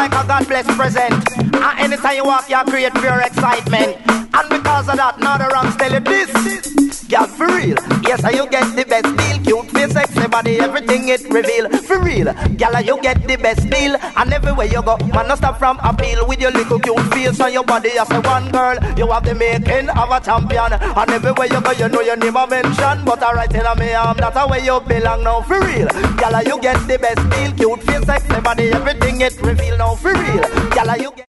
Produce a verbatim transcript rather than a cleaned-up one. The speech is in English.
like a God-blessed present. And anytime you walk, you create pure excitement. And because of that, now the wrongs tell you this. Girl, for real, yes, you get the best deal. Cute face, sexy body, everything it reveal. For real, girl, you get the best deal. And everywhere you go, man, no stop from appeal. With your little cute face on your body, as a one girl, you have the making of a champion. And everywhere you go, you know your name I mention. But alright, in a me arm, that's the way you belong now. For real, girl, you get the best deal. Cute face, sexy body, everything it reveal now. For real, girl, you get